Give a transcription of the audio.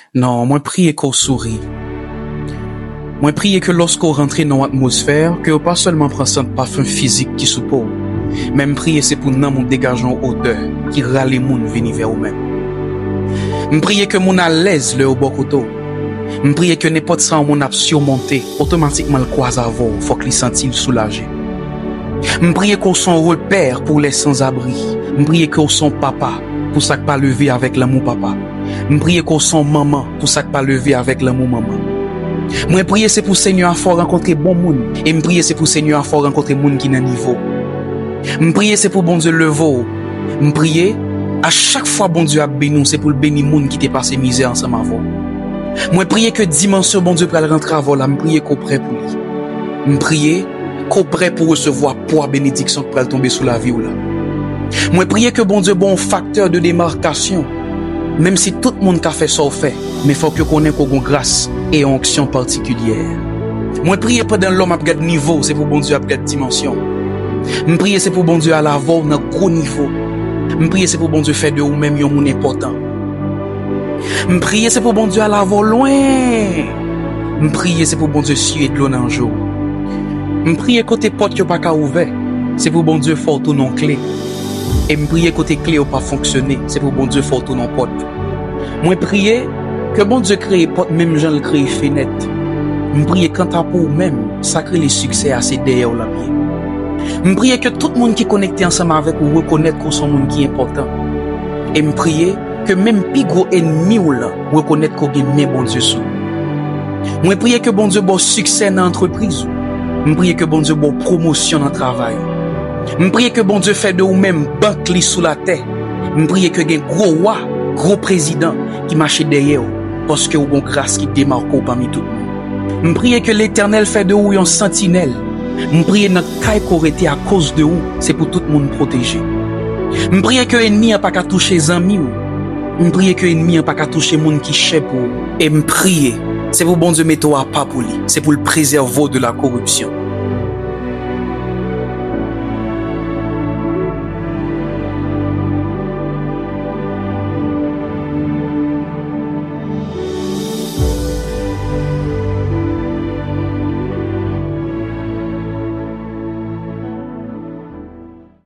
Non, moi prier qu'on sourit. Moi prier que lorsqu'on rentre dans l'atmosphère, que pas seulement prend son parfum physique qui sous peau. Même prier c'est pour nous dégageons odeur qui râle les moun venir vers nous-mêmes. M'prier que moun à l'aise le au bokoto. M'prier que n'importe ça mon a surmonté, automatiquement le croise avant, faut qu'il sentit soulagé. M'prier qu'on son repère pour les sans-abri. M'prier qu'on son papa pour ça que pas lever avec l'amour papa. M'prier qu'on son maman pour ça que pas lever avec l'amour maman. Moi prier c'est pour Seigneur à fort rencontrer bon monde et m'prier c'est pour Seigneur à fort rencontrer monde qui nan niveau. M'prier c'est pour bon Dieu lever. M'prier à chaque fois bon Dieu a béni c'est pour le bénir monde qui t'est passé misère ensemble avant. Moi prier que dimension bon Dieu pour rentrer avant là, m'prier qu'on prêt pour lui. M'prier qu'on prêt pour recevoir poids bénédiction pour tomber sous la vie ou là. Moi prier que bon Dieu bon facteur de démarcation. Même si tout le monde a fait ça fait, mais faut que connaisse qu'on a grâce et onction particulière. Moi prier pendant l'homme a gade niveau, c'est pour bon Dieu a gade dimension. Me prier c'est pour bon Dieu à la voix dans gros niveau. Me prier c'est pour bon Dieu faire de ou même yon moun important. Me prier c'est pour bon Dieu à la voix loin. Me prier c'est pour bon Dieu suer de l'eau dans jour. Me prier côté porte yo pas ka ouvert, c'est pour bon Dieu fort tout non clé. Et me prier côté clé ou pas fonctionner, c'est pour bon Dieu fort tout non porte. Moi prier que bon Dieu crée porte même Jean le crée fenêtre. Me prier quant à pour même sacrer les succès à ses derrière la vie. Me prier que tout le monde qui est connecté ensemble avec vous reconnaître qu'on son monde qui est important. Et me prier que même plus gros ennemi ou là reconnaître qu'on gagne bon Dieu sous. Moi prier que bon Dieu bon succès dans l'entreprise. Me prier que bon Dieu bon promotion dans le travail. Me prier que bon Dieu fait de ou même banque li sous la terre. Me prier que gen gros roi, gros président qui marche derrière parce que ou bon grâce qui démarque parmi tout le monde. Me prier que l'Éternel fait de ou un sentinelle. Me prier notre caille correcté à cause de ou, c'est pour tout le monde protéger. Me prier que ennemi a pas qu'à toucher amis ou. Me prier que ennemi a pas qu'à toucher monde qui chèpe ou. Et me prier, c'est pour bon Dieu mettre à pas pour lui, c'est pour le préserver de la corruption.